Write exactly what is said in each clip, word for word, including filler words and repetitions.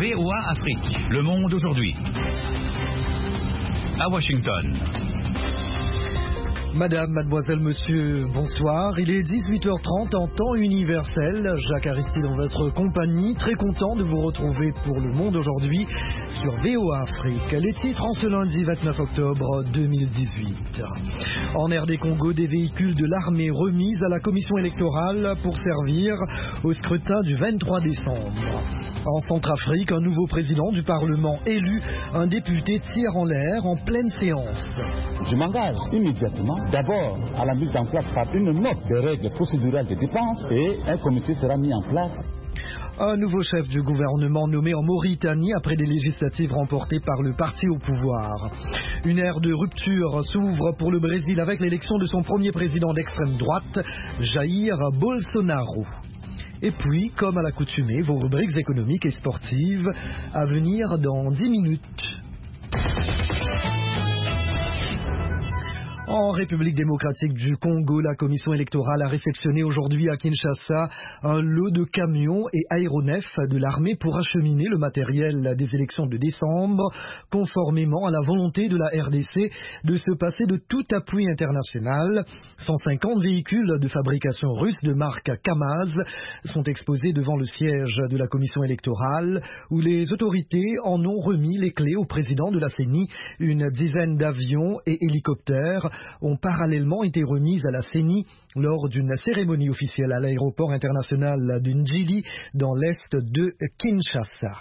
V O A Afrique. Le monde aujourd'hui. À Washington. Madame, mademoiselle, monsieur, bonsoir. Il est dix-huit heures trente en temps universel. Jacques Aristide dans votre compagnie. Très content de vous retrouver pour Le Monde aujourd'hui sur V O A Afrique. Les titres en ce lundi vingt-neuf octobre deux mille dix-huit. En R D Congo, des véhicules de l'armée remis à la commission électorale pour servir au scrutin du vingt-trois décembre. En Centrafrique, un nouveau président du Parlement élu, un député tire en l'air en pleine séance. Je m'engage immédiatement d'abord à la mise en place par une note des règles procédurales de dépenses et un comité sera mis en place. Un nouveau chef du gouvernement nommé en Mauritanie après des législatives remportées par le parti au pouvoir. Une ère de rupture s'ouvre pour le Brésil avec l'élection de son premier président d'extrême droite, Jair Bolsonaro. Et puis, comme à l'accoutumée, vos rubriques économiques et sportives à venir dans dix minutes. En République démocratique du Congo, la commission électorale a réceptionné aujourd'hui à Kinshasa un lot de camions et aéronefs de l'armée pour acheminer le matériel des élections de décembre, conformément à la volonté de la R D C de se passer de tout appui international. cent cinquante véhicules de fabrication russe de marque Kamaz sont exposés devant le siège de la commission électorale, où les autorités en ont remis les clés au président de la C E N I. Une dizaine d'avions et hélicoptères ont parallèlement été remises à la C E N I lors d'une cérémonie officielle à l'aéroport international de Ndjili dans l'est de Kinshasa.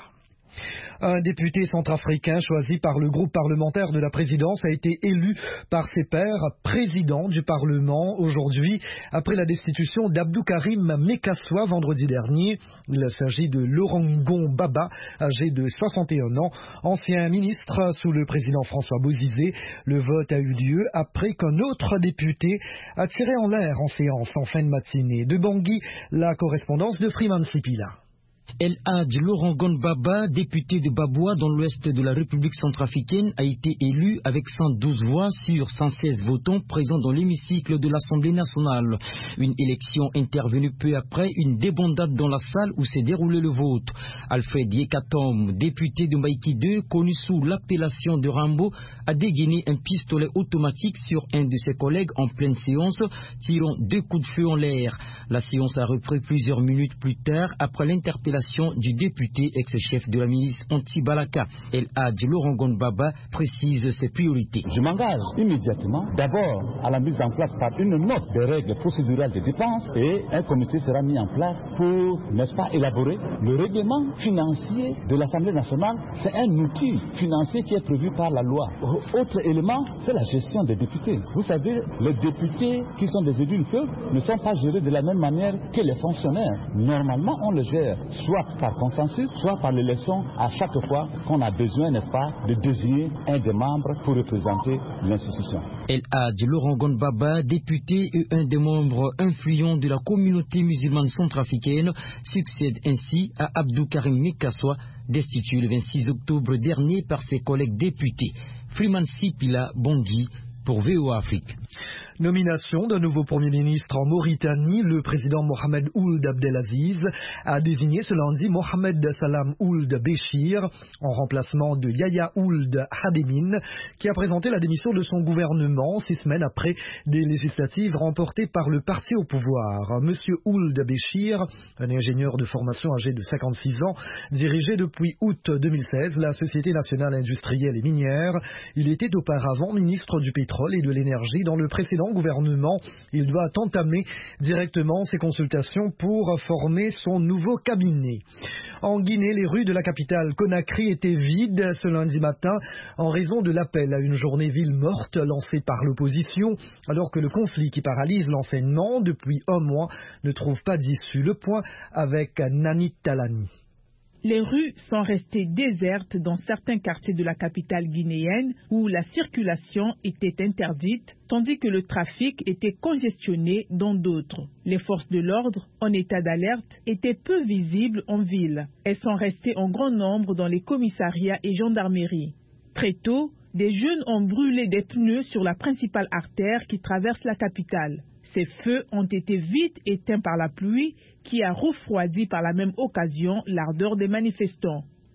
Un député centrafricain choisi par le groupe parlementaire de la présidence a été élu par ses pairs président du Parlement aujourd'hui après la destitution d'Abdou Karim Mekassoua vendredi dernier. Il s'agit de Laurent Baba, âgé de soixante et un ans, ancien ministre sous le président François Bozizé. Le vote a eu lieu après qu'un autre député a tiré en l'air en séance en fin de matinée. De Bangui, la correspondance de Freeman Sipila. El Hadj Laurent Baba, député de Baboua dans l'ouest de la République centrafricaine, a été élu avec cent douze voix sur cent seize votants présents dans l'hémicycle de l'Assemblée nationale. Une élection intervenue peu après une débandade dans la salle où s'est déroulé le vote. Alfred Yekatom, député de Maïki deux, connu sous l'appellation de Rambo, a dégainé un pistolet automatique sur un de ses collègues en pleine séance, tirant deux coups de feu en l'air. La séance a repris plusieurs minutes plus tard après l'interpellation du député ex-chef de la milice anti-Balaka. El Hadj Laurent Baba précise ses priorités. Je m'engage immédiatement d'abord à la mise en place par une note des règles procédurales de dépenses et un comité sera mis en place pour, n'est-ce pas, élaborer le règlement financier de l'Assemblée nationale. C'est un outil financier qui est prévu par la loi. Autre élément, c'est la gestion des députés. Vous savez, les députés qui sont des élus du peuple ne sont pas gérés de la même manière que les fonctionnaires. Normalement, on le gère soit par consensus, soit par l'élection à chaque fois qu'on a besoin, n'est-ce pas, de désigner un des membres pour représenter l'institution. El Hadj Laurent Baba, député et un des membres influents de la communauté musulmane centrafricaine, succède ainsi à Abdou Karim Mekassoua, destitué le vingt-six octobre dernier par ses collègues députés. Freeman Sipila, Bangui, pour V O A Afrique. Nomination d'un nouveau Premier ministre en Mauritanie, le président Mohamed Ould Abdelaziz a désigné ce lundi Mohamed Salam Ould Béchir en remplacement de Yahya Ould Hademine, qui a présenté la démission de son gouvernement six semaines après des législatives remportées par le parti au pouvoir. Monsieur Ould Béchir, un ingénieur de formation âgé de cinquante-six ans, dirigeait depuis août deux mille seize la Société nationale industrielle et minière. Il était auparavant ministre du pétrole et de l'énergie dans le précédent gouvernement. Il doit entamer directement ses consultations pour former son nouveau cabinet. En Guinée, les rues de la capitale Conakry étaient vides ce lundi matin en raison de l'appel à une journée ville morte lancé par l'opposition, alors que le conflit qui paralyse l'enseignement depuis un mois ne trouve pas d'issue. Le point avec Nani Talani. Les rues sont restées désertes dans certains quartiers de la capitale guinéenne où la circulation était interdite, tandis que le trafic était congestionné dans d'autres. Les forces de l'ordre, en état d'alerte, étaient peu visibles en ville. Elles sont restées en grand nombre dans les commissariats et gendarmeries. Très tôt, des jeunes ont brûlé des pneus sur la principale artère qui traverse la capitale. Ces feux ont été vite éteints par la pluie qui a refroidi par la même occasion l'ardeur des manifestants.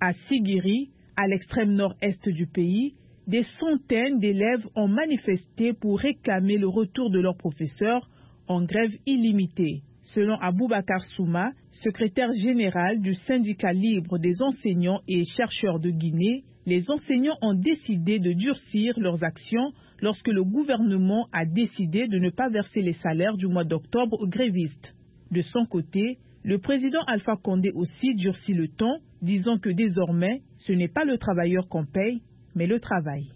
À Sigiri, à l'extrême nord-est du pays, des centaines d'élèves ont manifesté pour réclamer le retour de leurs professeurs en grève illimitée. Selon Aboubakar Souma, secrétaire général du syndicat libre des enseignants et chercheurs de Guinée, les enseignants ont décidé de durcir leurs actions lorsque le gouvernement a décidé de ne pas verser les salaires du mois d'octobre aux grévistes. De son côté, le président Alpha Condé aussi durcit le ton, disant que désormais, ce n'est pas le travailleur qu'on paye, mais le travail.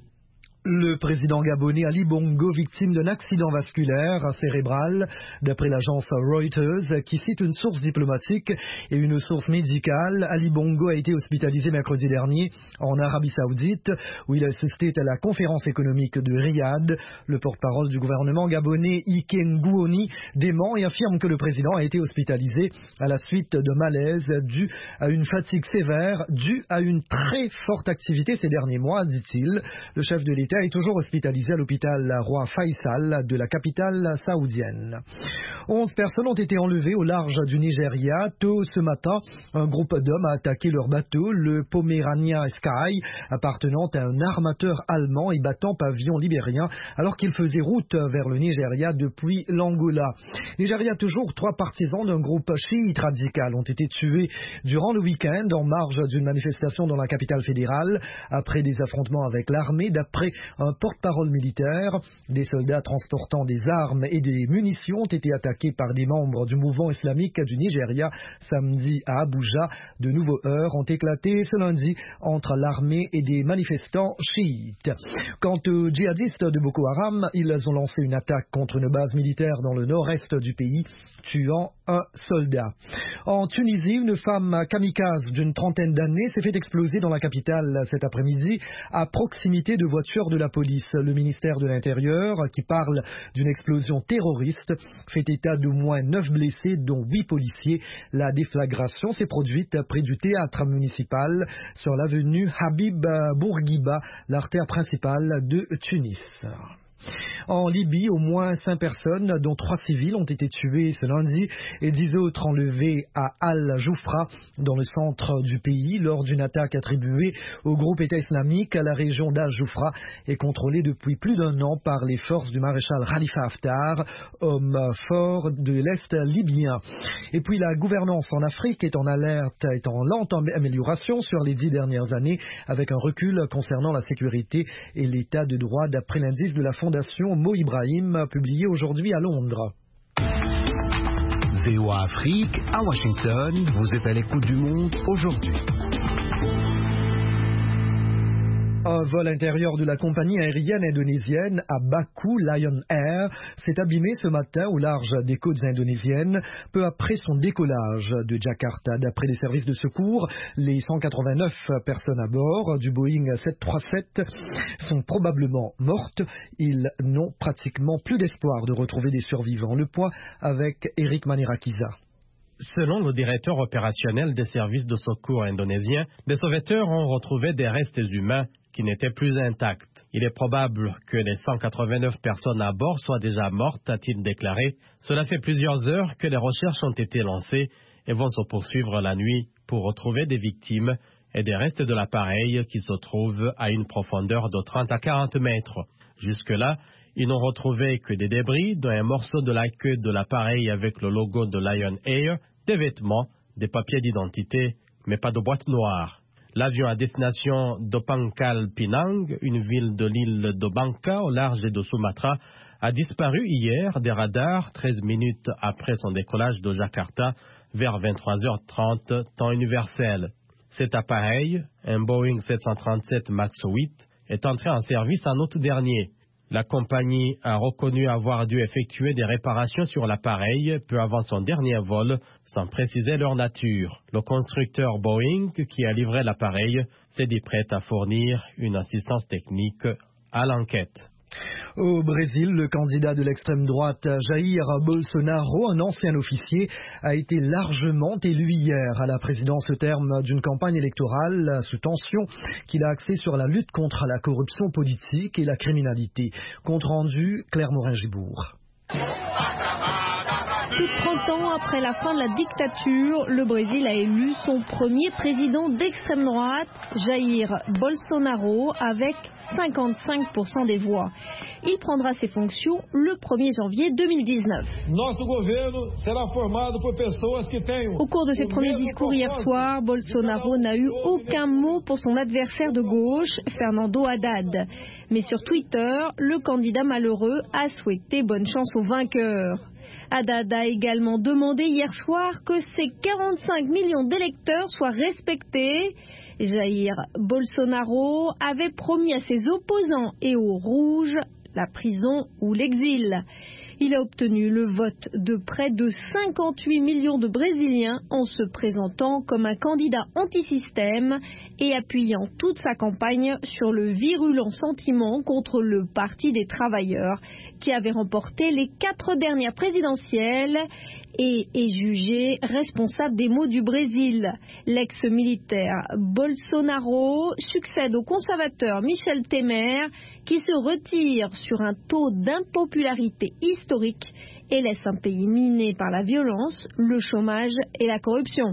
Le président gabonais Ali Bongo, victime d'un accident vasculaire cérébral, d'après l'agence Reuters, qui cite une source diplomatique et une source médicale. Ali Bongo a été hospitalisé mercredi dernier en Arabie Saoudite, où il assistait à la conférence économique de Riyad. Le porte-parole du gouvernement gabonais, Ike Ngouoni, dément et affirme que le président a été hospitalisé à la suite de malaise dû à une fatigue sévère, due à une très forte activité ces derniers mois, dit-il. Le chef de l'État est toujours hospitalisé à l'hôpital Roi Faisal de la capitale saoudienne. Onze personnes ont été enlevées au large du Nigeria. Tôt ce matin, un groupe d'hommes a attaqué leur bateau, le Pomerania Sky, appartenant à un armateur allemand et battant pavillon libérien, alors qu'il faisait route vers le Nigeria depuis l'Angola. Nigeria toujours, trois partisans d'un groupe chiite radical ont été tués durant le week-end en marge d'une manifestation dans la capitale fédérale, après des affrontements avec l'armée, d'après un porte-parole militaire. Des soldats transportant des armes et des munitions ont été attaqués par des membres du mouvement islamique du Nigeria samedi à Abuja. De nouveaux heurts ont éclaté ce lundi entre l'armée et des manifestants chiites. Quant aux djihadistes de Boko Haram, ils ont lancé une attaque contre une base militaire dans le nord-est du pays, tuant un soldat. En Tunisie, une femme kamikaze d'une trentaine d'années s'est fait exploser dans la capitale cet après-midi à proximité de voitures de la police. Le ministère de l'Intérieur, qui parle d'une explosion terroriste, fait état d'au moins neuf blessés, dont huit policiers. La déflagration s'est produite près du théâtre municipal sur l'avenue Habib Bourguiba, l'artère principale de Tunis. En Libye, au moins cinq personnes, dont trois civils, ont été tuées ce lundi et dix autres enlevées à Al-Joufra, dans le centre du pays, lors d'une attaque attribuée au groupe État islamique. La région d'Al-Joufra est contrôlée depuis plus d'un an par les forces du maréchal Khalifa Haftar, homme fort de l'Est libyen. Et puis la gouvernance en Afrique est en alerte, est en lente amélioration sur les dix dernières années, avec un recul concernant la sécurité et l'état de droit, d'après l'indice de la Fondation Mo Ibrahim, publié aujourd'hui à Londres. V O A Afrique, à Washington, vous êtes à l'écoute du monde aujourd'hui. Un vol intérieur de la compagnie aérienne indonésienne à Baku, Lion Air, s'est abîmé ce matin au large des côtes indonésiennes, peu après son décollage de Jakarta. D'après les services de secours, les cent quatre-vingt-neuf personnes à bord du Boeing sept cent trente-sept sont probablement mortes. Ils n'ont pratiquement plus d'espoir de retrouver des survivants. Le point avec Eric Manirakiza. Selon le directeur opérationnel des services de secours indonésiens, des sauveteurs ont retrouvé des restes humains qui n'étaient plus intacts. Il est probable que les cent quatre-vingt-neuf personnes à bord soient déjà mortes, a-t-il déclaré. Cela fait plusieurs heures que les recherches ont été lancées et vont se poursuivre la nuit pour retrouver des victimes et des restes de l'appareil qui se trouvent à une profondeur de trente à quarante mètres. Jusque-là, ils n'ont retrouvé que des débris, dont un morceau de la queue de l'appareil avec le logo de Lion Air, des vêtements, des papiers d'identité, mais pas de boîte noire. L'avion à destination de Pangkal Pinang, une ville de l'île de Bangka au large de Sumatra, a disparu hier des radars treize minutes après son décollage de Jakarta vers vingt-trois heures trente, temps universel. Cet appareil, un Boeing sept cent trente-sept MAX huit, est entré en service en août dernier. La compagnie a reconnu avoir dû effectuer des réparations sur l'appareil peu avant son dernier vol, sans préciser leur nature. Le constructeur Boeing, qui a livré l'appareil, s'est dit prêt à fournir une assistance technique à l'enquête. Au Brésil, le candidat de l'extrême droite Jair Bolsonaro, un ancien officier, a été largement élu hier à la présidence au terme d'une campagne électorale sous tension qu'il a axée sur la lutte contre la corruption politique et la criminalité. Compte rendu, Claire Morin-Gibourg. Plus de trente ans après la fin de la dictature, le Brésil a élu son premier président d'extrême droite, Jair Bolsonaro, avec cinquante-cinq pour cent des voix. Il prendra ses fonctions le premier janvier deux mille dix-neuf. Au cours de ses premiers discours hier soir, Bolsonaro n'a eu aucun mot pour son adversaire de gauche, Fernando Haddad. Mais sur Twitter, le candidat malheureux a souhaité bonne chance au vainqueur. Haddad a également demandé hier soir que ses quarante-cinq millions d'électeurs soient respectés. Jair Bolsonaro avait promis à ses opposants et aux rouges la prison ou l'exil. Il a obtenu le vote de près de cinquante-huit millions de Brésiliens en se présentant comme un candidat anti-système et appuyant toute sa campagne sur le virulent sentiment contre le Parti des travailleurs qui avait remporté les quatre dernières présidentielles et est jugé responsable des maux du Brésil. L'ex-militaire Bolsonaro succède au conservateur Michel Temer qui se retire sur un taux d'impopularité historique et laisse un pays miné par la violence, le chômage et la corruption.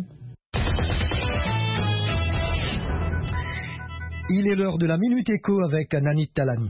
Il est l'heure de la Minute Éco avec Nanit Talani.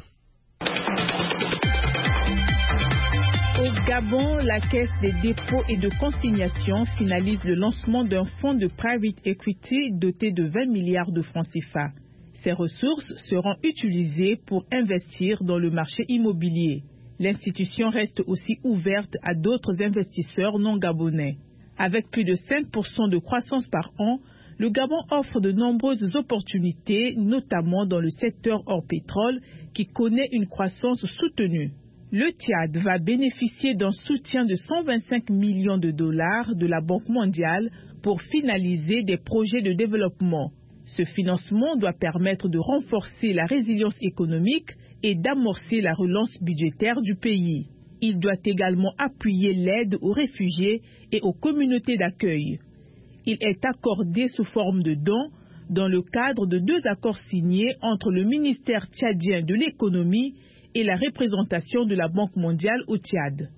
Au Gabon, la Caisse des dépôts et de consignation finalise le lancement d'un fonds de private equity doté de vingt milliards de francs C F A. Ces ressources seront utilisées pour investir dans le marché immobilier. L'institution reste aussi ouverte à d'autres investisseurs non gabonais. Avec plus de cinq pour cent de croissance par an, le Gabon offre de nombreuses opportunités, notamment dans le secteur hors pétrole, qui connaît une croissance soutenue. Le Tchad va bénéficier d'un soutien de cent vingt-cinq millions de dollars de la Banque mondiale pour finaliser des projets de développement. Ce financement doit permettre de renforcer la résilience économique et d'amorcer la relance budgétaire du pays. Il doit également appuyer l'aide aux réfugiés et aux communautés d'accueil. Il est accordé sous forme de dons dans le cadre de deux accords signés entre le ministère tchadien de l'économie et la représentation de la Banque mondiale au Tchad.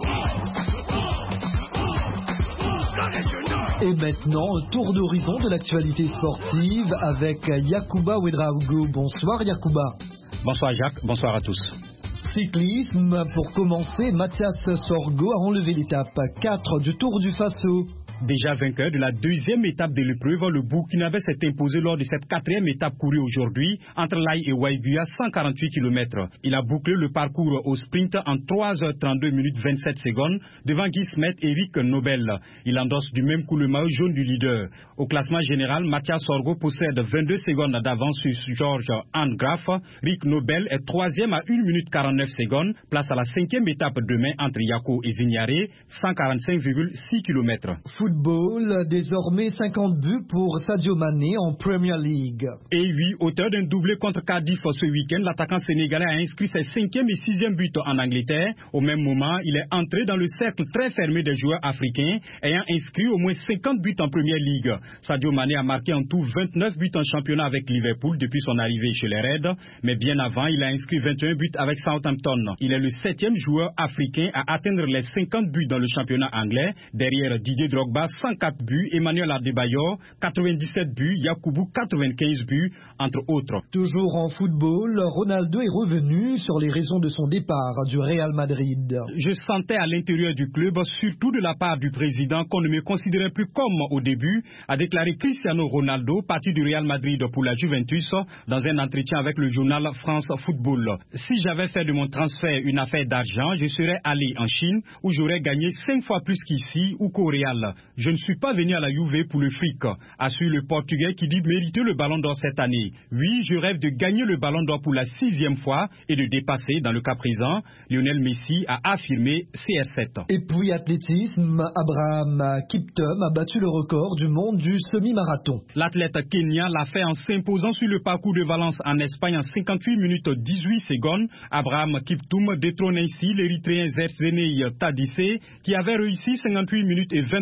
Et maintenant, tour d'horizon de l'actualité sportive avec Yacouba Ouedraogo. Bonsoir Yacouba. Bonsoir Jacques, bonsoir à tous. Cyclisme, pour commencer, Mathias Sorgo a enlevé l'étape quatre du Tour du Faso. Déjà vainqueur de la deuxième étape de l'épreuve, le Burkinabé s'est imposé lors de cette quatrième étape courue aujourd'hui entre Laye et Waiguya, cent quarante-huit kilomètres. Il a bouclé le parcours au sprint en trois heures trente-deux minutes vingt-sept secondes devant Guy Smet et Rick Nobel. Il endosse du même coup le maillot jaune du leader. Au classement général, Mathias Sorgo possède vingt-deux secondes d'avance sur Georges Angraf. Rick Nobel est troisième à une minute quarante-neuf secondes. Place à la cinquième étape demain entre Yako et Zignaré, cent quarante-cinq virgule six kilomètres. Football, désormais cinquante buts pour Sadio Mané en Premier League. Et oui, auteur d'un doublé contre Cardiff ce week-end, l'attaquant sénégalais a inscrit ses cinquième et sixième buts en Angleterre. Au même moment, il est entré dans le cercle très fermé des joueurs africains, ayant inscrit au moins cinquante buts en Premier League. Sadio Mané a marqué en tout vingt-neuf buts en championnat avec Liverpool depuis son arrivée chez les Reds, mais bien avant, il a inscrit vingt et un buts avec Southampton. Il est le septième joueur africain à atteindre les cinquante buts dans le championnat anglais, derrière Didier Drogba, cent quatre buts, Emmanuel Adebayor, quatre-vingt-dix-sept buts, Yakubu, quatre-vingt-quinze buts, entre autres. Toujours en football, Ronaldo est revenu sur les raisons de son départ du Real Madrid. Je sentais à l'intérieur du club, surtout de la part du président, qu'on ne me considérait plus comme au début, a déclaré Cristiano Ronaldo, parti du Real Madrid pour la Juventus, dans un entretien avec le journal France Football. Si j'avais fait de mon transfert une affaire d'argent, je serais allé en Chine, où j'aurais gagné cinq fois plus qu'ici ou qu'au Real. Je ne suis pas venu à la Juve pour le fric, assure le Portugais qui dit mériter le ballon d'or cette année. Oui, je rêve de gagner le ballon d'or pour la sixième fois et de dépasser, dans le cas présent, Lionel Messi a affirmé C R sept. Et puis athlétisme, Abraham Kiptum a battu le record du monde du semi-marathon. L'athlète kenyan l'a fait en s'imposant sur le parcours de Valence en Espagne en cinquante-huit minutes dix-huit secondes. Abraham Kiptum détrône ainsi l'Érythréen Zerzenei Tadise qui avait réussi cinquante-huit minutes et vingt-trois secondes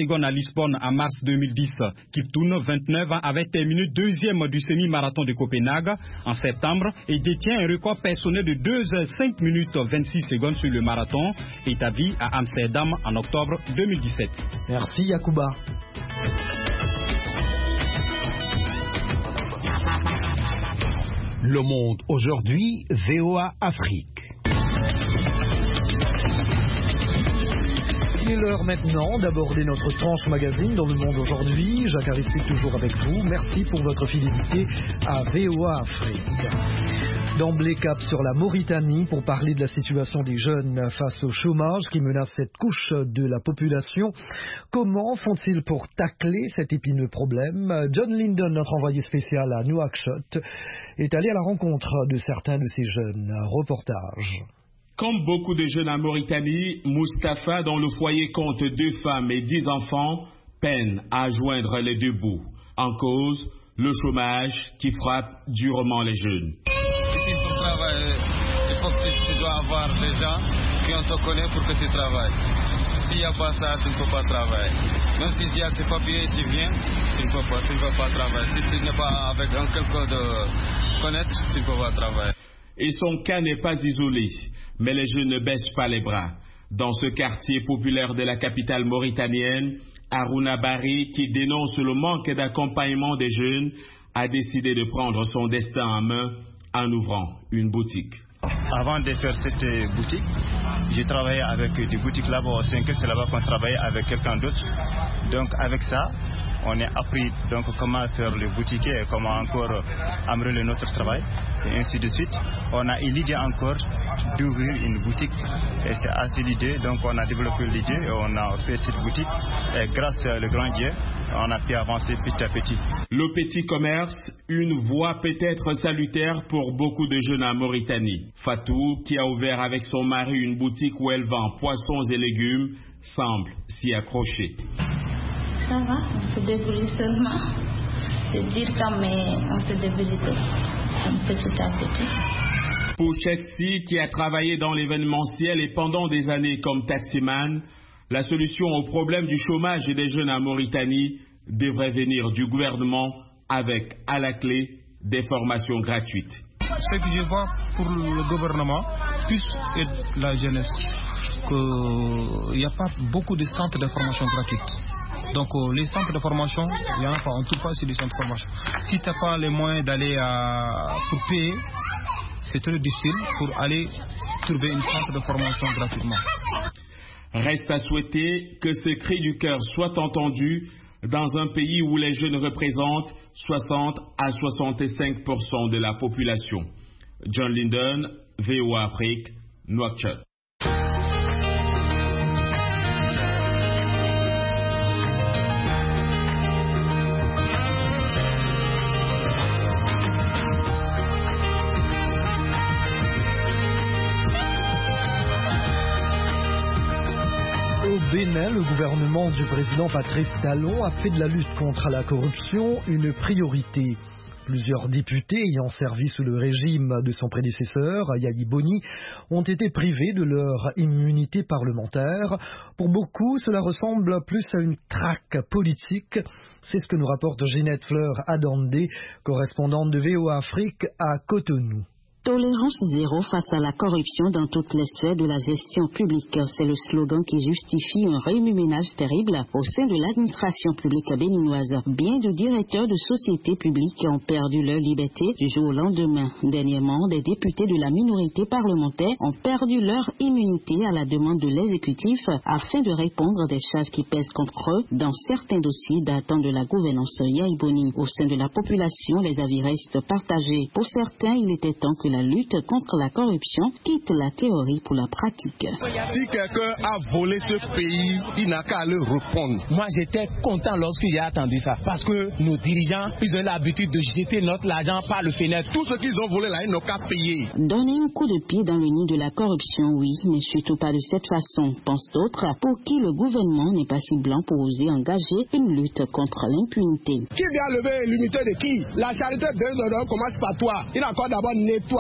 secondes à Lisbonne en mars deux mille dix. Kiptoun, vingt-neuf ans, avait terminé deuxième du semi-marathon de Copenhague en septembre et détient un record personnel de deux heures cinq minutes vingt-six secondes sur le marathon établi à Amsterdam en octobre deux mille dix-sept. Merci Yacouba. Le Monde aujourd'hui, V O A Afrique. Il est l'heure maintenant d'aborder notre tranche magazine dans Le Monde aujourd'hui. Jacques Aristide toujours avec vous. Merci pour votre fidélité à V O A Afrique. D'emblée cap sur la Mauritanie pour parler de la situation des jeunes face au chômage qui menace cette couche de la population. Comment font-ils pour tacler cet épineux problème? John Linden, notre envoyé spécial à Nouakchott, est allé à la rencontre de certains de ces jeunes. Reportage. Comme beaucoup de jeunes en Mauritanie, Mustapha, dont le foyer compte deux femmes et dix enfants, peine à joindre les deux bouts. En cause, le chômage qui frappe durement les jeunes. Ici, pour travailler, il faut que tu, tu dois avoir des gens qui on te connaît pour que tu travailles. S'il n'y a pas ça, tu ne peux pas travailler. Même si tu as tes papiers et tu viens, tu ne peux pas, tu ne peux pas travailler. Si tu n'es pas avec un quelqu'un de connaître, tu ne peux pas travailler. Et son cas n'est pas isolé. Mais les jeunes ne baissent pas les bras. Dans ce quartier populaire de la capitale mauritanienne, Harouna Bari, qui dénonce le manque d'accompagnement des jeunes, a décidé de prendre son destin en main en ouvrant une boutique. Avant de faire cette boutique, j'ai travaillé avec des boutiques là-bas au cinq, c'est là-bas qu'on travaillait avec quelqu'un d'autre. Donc avec ça, on a appris donc comment faire le boutiquier et comment encore améliorer notre travail et ainsi de suite. On a eu l'idée encore d'ouvrir une boutique et c'est assez l'idée, donc on a développé l'idée et on a fait cette boutique et grâce au grand Dieu, on a pu avancer petit à petit. Le petit commerce, une voie peut-être salutaire pour beaucoup de jeunes en Mauritanie. Fatou, qui a ouvert avec son mari une boutique où elle vend poissons et légumes, semble s'y accrocher. Ça va, on se débrouille seulement. C'est dur quand même, on se débrouille petit à petit. Pour Cheksi, qui a travaillé dans l'événementiel et pendant des années comme taximan, la solution au problème du chômage et des jeunes en Mauritanie devrait venir du gouvernement avec, à la clé, des formations gratuites. Ce que je vois pour le gouvernement, plus aide la jeunesse, qu'il n'y a pas beaucoup de centres de formation gratuites. Donc euh, les centres de formation, il n'y en a pas, on ne trouve pas sur les centres de formation. Si tu n'as pas les moyens d'aller à, pour payer, c'est très difficile pour aller trouver une centre de formation gratuitement. Reste à souhaiter que ce cri du cœur soit entendu dans un pays où les jeunes représentent soixante à soixante-cinq pour cent de la population. John Linden, V O A Afrique, Nouakchott. Au Bénin, le gouvernement du président Patrice Talon a fait de la lutte contre la corruption une priorité. Plusieurs députés ayant servi sous le régime de son prédécesseur, Yahi Boni, ont été privés de leur immunité parlementaire. Pour beaucoup, cela ressemble plus à une traque politique. C'est ce que nous rapporte Ginette Fleur Adandé, correspondante de V O A Afrique à Cotonou. Tolérance zéro face à la corruption dans toutes les sphères de la gestion publique. C'est le slogan qui justifie un remue-ménage terrible au sein de l'administration publique béninoise. Bien de directeurs de sociétés publiques ont perdu leur liberté du jour au lendemain. Dernièrement, des députés de la minorité parlementaire ont perdu leur immunité à la demande de l'exécutif afin de répondre à des charges qui pèsent contre eux dans certains dossiers datant de la gouvernance Yahi Boni. Au sein de la population, les avis restent partagés. Pour certains, il était temps que la lutte contre la corruption quitte la théorie pour la pratique. Si quelqu'un a volé ce pays, il n'a qu'à le répondre. Moi, j'étais content lorsque j'ai attendu ça, parce que nos dirigeants, ils ont l'habitude de jeter notre argent par le fenêtre. Tout ce qu'ils ont volé là, ils n'ont qu'à payer. Donner un coup de pied dans le nid de la corruption, oui, mais surtout pas de cette façon, pensent d'autres, pour qui le gouvernement n'est pas si blanc pour oser engager une lutte contre l'impunité. Qui vient lever l'immunité de qui? La charité, bien commence par toi. Il a encore d'abord nettoyé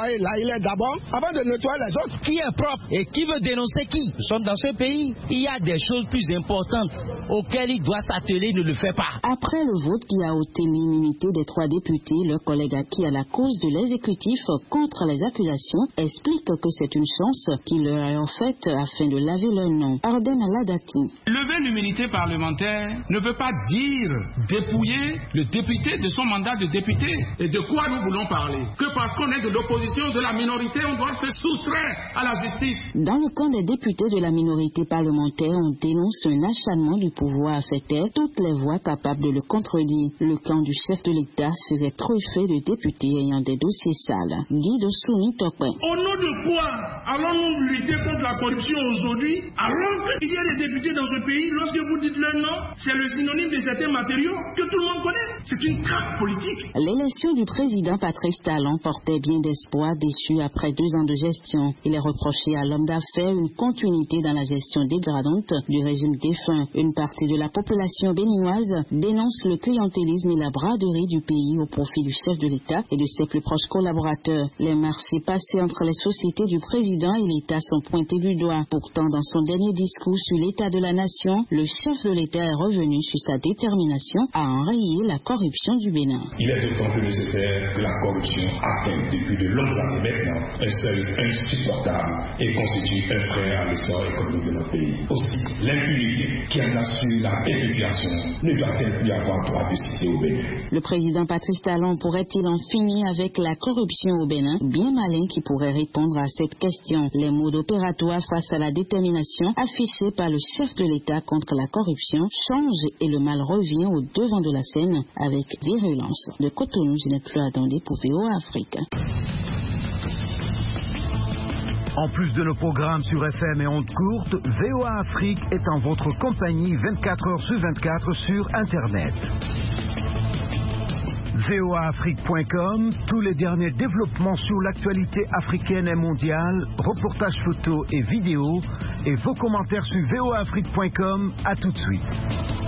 nettoyer là, il est d'abord, avant de nettoyer les autres. Qui est propre et qui veut dénoncer qui? Nous sommes dans ce pays, il y a des choses plus importantes auxquelles il doit s'atteler, il ne le fait pas. Après le vote qui a ôté l'immunité des trois députés, le collègue acquis à la cause de l'exécutif contre les accusations explique que c'est une chance qui leur est offerte afin de laver leur nom. Arden Aladati. Lever l'immunité parlementaire ne veut pas dire dépouiller le député de son mandat de député. Et de quoi nous voulons parler? Que parce qu'on est de l'opposition, de la minorité, on doit se soustraire à la justice. Dans le camp des députés de la minorité parlementaire, on dénonce un acharnement du pouvoir à faire taire toutes les voix capables de le contredire. Le camp du chef de l'État serait truffé de députés ayant des dossiers sales. Guy de Souni Topin. Au nom de quoi allons-nous lutter contre la corruption aujourd'hui, alors qu'il y a des députés dans ce pays, lorsque vous dites leur nom, c'est le synonyme de certains matériaux que tout le monde connaît. C'est une traque politique. L'élection du président Patrice Talon portait bien d'espoir déçu après deux ans de gestion. Il est reproché à l'homme d'affaires une continuité dans la gestion dégradante du régime défunt. Une partie de la population béninoise dénonce le clientélisme et la braderie du pays au profit du chef de l'État et de ses plus proches collaborateurs. Les marchés passés entre les sociétés du président et l'État sont pointés du doigt. Pourtant, dans son dernier discours sur l'état de la nation, le chef de l'État est revenu sur sa détermination à enrayer la corruption du Bénin. Il est d'autant plus nécessaire que la corruption atteint depuis de longues années maintenant un seuil insupportable et constitue un frein à l'essor économique de notre pays. Aussi, l'impunité qui en assure la perpétuation ne doit-elle plus avoir droit de citer au Bénin. Le président Patrice Talon pourrait-il en finir avec la corruption au Bénin? Bien malin qui pourrait répondre à cette question. Les mots opératoires face à la détermination affichée par le chef de l'État contre la corruption changent et le mal revient au devant de la scène avec virulence. De Cotonou, je n'ai plus attendu pour V O A Afrique. En plus de nos programmes sur F M et ondes courtes, V O A Afrique est en votre compagnie vingt-quatre heures sur vingt-quatre sur Internet. V O A Afrique point com, tous les derniers développements sur l'actualité africaine et mondiale, reportages photos et vidéos, et vos commentaires sur V O A Afrique point com. À tout de suite.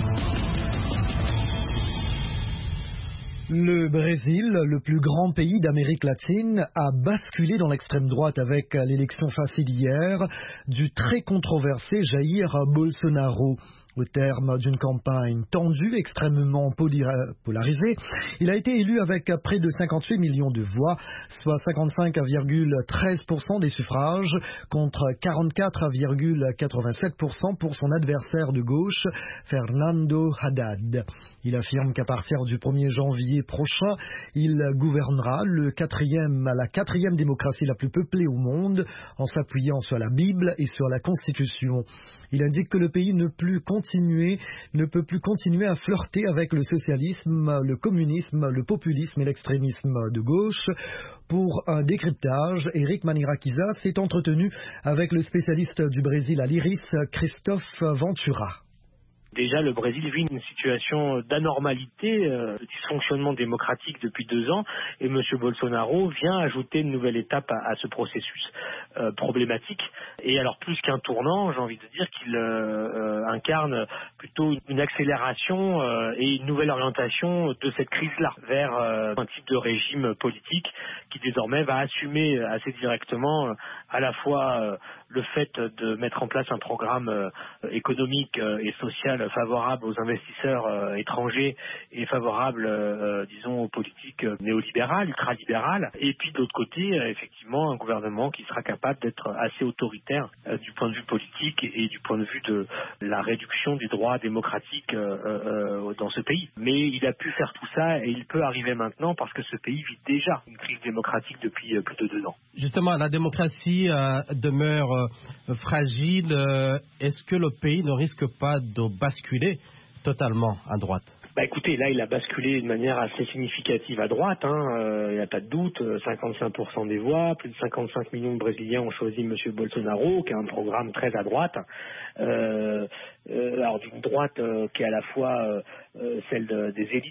Le Brésil, le plus grand pays d'Amérique latine, a basculé dans l'extrême droite avec l'élection facile hier du très controversé Jair Bolsonaro. Au terme d'une campagne tendue, extrêmement polarisée, il a été élu avec près de cinquante-huit millions de voix, soit cinquante-cinq virgule treize pour cent des suffrages, contre quarante-quatre virgule quatre-vingt-sept pour cent pour son adversaire de gauche, Fernando Haddad. Il affirme qu'à partir du premier janvier prochain, il gouvernera le quatrième, la quatrième démocratie la plus peuplée au monde, en s'appuyant sur la Bible et sur la Constitution. Il indique que le pays ne plus continuer, ne peut plus continuer à flirter avec le socialisme, le communisme, le populisme et l'extrémisme de gauche. Pour un décryptage, Eric Manirakiza s'est entretenu avec le spécialiste du Brésil à l'Iris, Christophe Ventura. Déjà, le Brésil vit une situation d'anormalité, euh, de dysfonctionnement démocratique depuis deux ans, et M. Bolsonaro vient ajouter une nouvelle étape à, à ce processus euh, problématique. Et alors, plus qu'un tournant, j'ai envie de dire qu'il euh, euh, incarne plutôt une accélération euh, et une nouvelle orientation de cette crise-là, vers euh, un type de régime politique qui désormais va assumer assez directement euh, à la fois euh, le fait de mettre en place un programme euh, économique euh, et social favorable aux investisseurs euh, étrangers et favorable, euh, disons, aux politiques euh, néolibérales, ultralibérales. Et puis de l'autre côté, euh, effectivement, un gouvernement qui sera capable d'être assez autoritaire euh, du point de vue politique et, et du point de vue de la réduction des droits démocratiques euh, euh, dans ce pays. Mais il a pu faire tout ça et il peut arriver maintenant parce que ce pays vit déjà une crise démocratique depuis euh, plus de deux ans. Justement, la démocratie euh, demeure euh, fragile. Euh, est-ce que le pays ne risque pas de basculer totalement à droite? Bah écoutez, là il a basculé de manière assez significative à droite, hein, euh, il n'y a pas de doute, cinquante-cinq pour cent des voix, plus de cinquante-cinq millions de Brésiliens ont choisi M. Bolsonaro, qui a un programme très à droite, euh, euh, alors d'une droite euh, qui est à la fois euh, celle de, des élites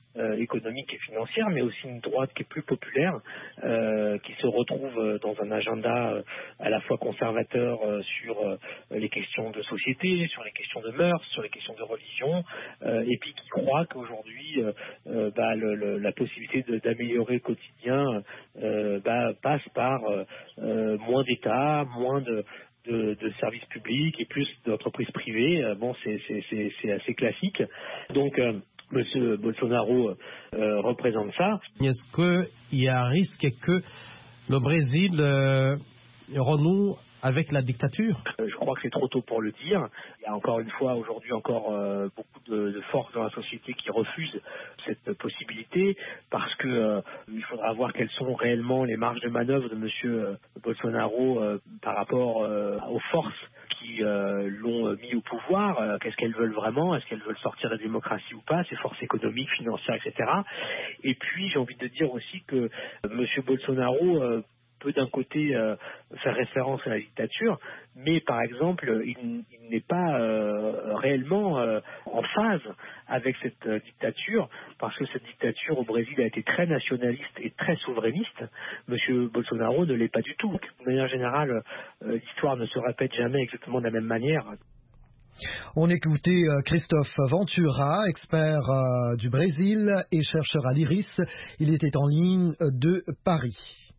euh, économique et financière, mais aussi une droite qui est plus populaire, euh, qui se retrouve dans un agenda euh, à la fois conservateur euh, sur euh, les questions de société, sur les questions de mœurs, sur les questions de religion, euh, et puis qui croit qu'aujourd'hui euh, euh, bah, le, le, la possibilité de, d'améliorer le quotidien euh, bah, passe par euh, euh, moins d'État, moins de De, de services publics et plus d'entreprises privées. Bon, c'est, c'est, c'est, c'est assez classique. Donc, euh, M. Bolsonaro euh, représente ça. Est-ce qu'il y a un risque que le Brésil euh, renoue avec la dictature? Je crois que c'est trop tôt pour le dire. Il y a encore une fois aujourd'hui encore euh, beaucoup de, de forces dans la société qui refusent cette possibilité parce que euh, il faudra voir quelles sont réellement les marges de manœuvre de M. Euh, Bolsonaro euh, par rapport euh, aux forces qui euh, l'ont mis au pouvoir. Euh, qu'est-ce qu'elles veulent vraiment? Est-ce qu'elles veulent sortir de la démocratie ou pas? Ces forces économiques, financières, et cetera. Et puis j'ai envie de dire aussi que euh, M. Bolsonaro euh, peut d'un côté euh, faire référence à la dictature, mais par exemple, il, il n'est pas euh, réellement euh, en phase avec cette euh, dictature, parce que cette dictature au Brésil a été très nationaliste et très souverainiste. Monsieur Bolsonaro ne l'est pas du tout. De manière générale, euh, l'histoire ne se répète jamais exactement de la même manière. On écoutait Christophe Ventura, expert euh, du Brésil et chercheur à l'I R I S. Il était en ligne de Paris.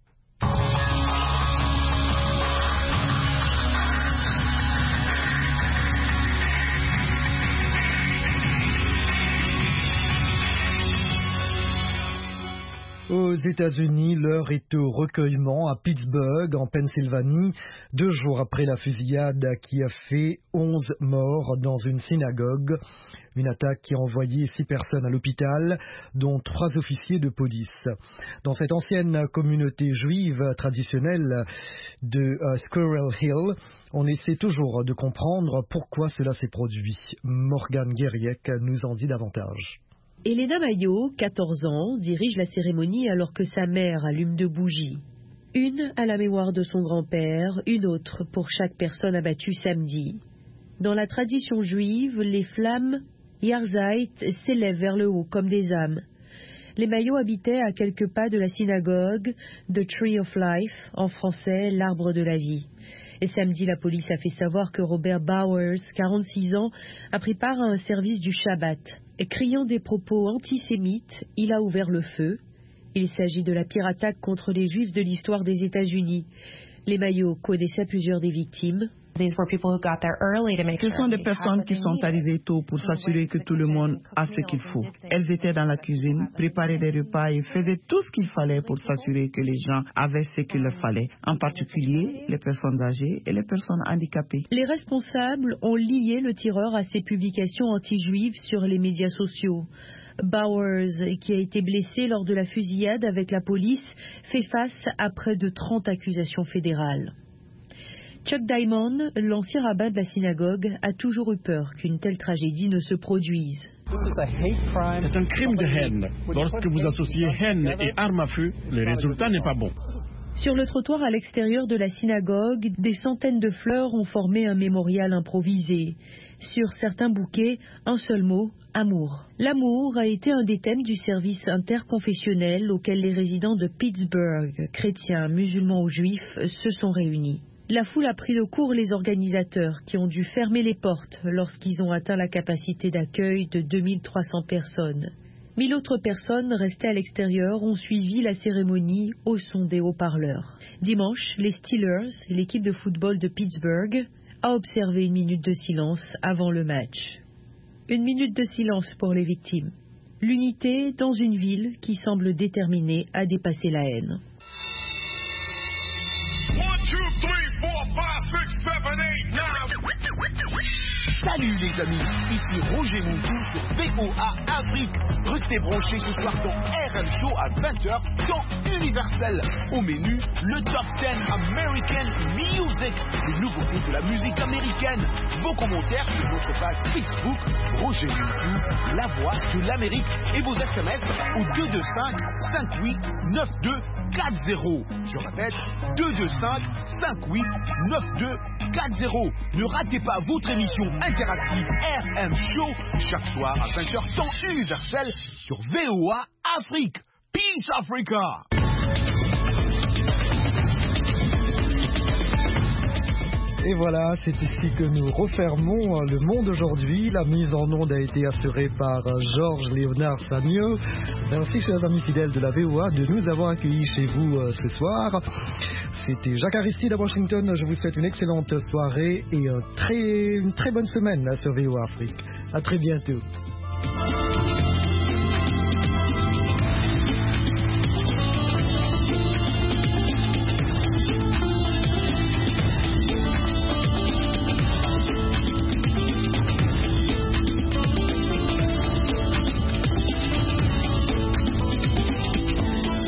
Aux États-Unis, l'heure est au recueillement à Pittsburgh, en Pennsylvanie, deux jours après la fusillade qui a fait onze morts dans une synagogue. Une attaque qui a envoyé six personnes à l'hôpital, dont trois officiers de police. Dans cette ancienne communauté juive traditionnelle de uh, Squirrel Hill, on essaie toujours de comprendre pourquoi cela s'est produit. Morgane Guériec nous en dit davantage. Elena Mayo, quatorze ans, dirige la cérémonie alors que sa mère allume deux bougies. Une à la mémoire de son grand-père, une autre pour chaque personne abattue samedi. Dans la tradition juive, les flammes Yarzeit s'élèvent vers le haut comme des âmes. Les Mayo habitaient à quelques pas de la synagogue, The Tree of Life, en français, l'arbre de la vie. Et samedi, la police a fait savoir que Robert Bowers, quarante-six ans, a pris part à un service du Shabbat. Et criant des propos antisémites, il a ouvert le feu. Il s'agit de la pire attaque contre les Juifs de l'histoire des États-Unis. Les Mayo connaissaient plusieurs des victimes. Ce sont des personnes qui sont arrivées tôt pour s'assurer que tout le monde a ce qu'il faut. Elles étaient dans la cuisine, préparaient des repas et faisaient tout ce qu'il fallait pour s'assurer que les gens avaient ce qu'il leur fallait, en particulier les personnes âgées et les personnes handicapées. Les responsables ont lié le tireur à ses publications anti-juives sur les médias sociaux. Bowers, qui a été blessé lors de la fusillade avec la police, fait face à près de trente accusations fédérales. Chuck Diamond, l'ancien rabbin de la synagogue, a toujours eu peur qu'une telle tragédie ne se produise. C'est un crime de haine. Lorsque vous associez haine et arme à feu, le résultat n'est pas bon. Sur le trottoir à l'extérieur de la synagogue, des centaines de fleurs ont formé un mémorial improvisé. Sur certains bouquets, un seul mot, amour. L'amour a été un des thèmes du service interconfessionnel auquel les résidents de Pittsburgh, chrétiens, musulmans ou juifs, se sont réunis. La foule a pris de court les organisateurs qui ont dû fermer les portes lorsqu'ils ont atteint la capacité d'accueil de deux mille trois cents personnes. Mille autres personnes restées à l'extérieur ont suivi la cérémonie au son des haut-parleurs. Dimanche, les Steelers, l'équipe de football de Pittsburgh, a observé une minute de silence avant le match. Une minute de silence pour les victimes. L'unité dans une ville qui semble déterminée à dépasser la haine. Salut les amis, ici Roger Moutou sur V O A Afrique. Restez branchés ce soir dans R M Show à vingt heures dans Universel. Au menu, le Top dix American Music, les nouveautés de la musique américaine. Vos commentaires sur notre page Facebook, Roger Moutou, la voix de l'Amérique, et vos S M S au deux deux cinq, cinq huit, neuf deux quatre zéro. Je répète, deux deux cinq, cinq huit, neuf deux quatre zéro. Ne ratez pas votre émission interactive R M Show, chaque soir à vingt heures, temps universel sur V O A Afrique. Peace Africa! Et voilà, c'est ici que nous refermons le monde aujourd'hui. La mise en onde a été assurée par Georges Léonard Sagneux. Merci, chers amis fidèles de la V O A, de nous avoir accueillis chez vous euh, ce soir. C'était Jacques Aristide à Washington. Je vous souhaite une excellente soirée et un très, une très bonne semaine sur V O A Afrique. À très bientôt.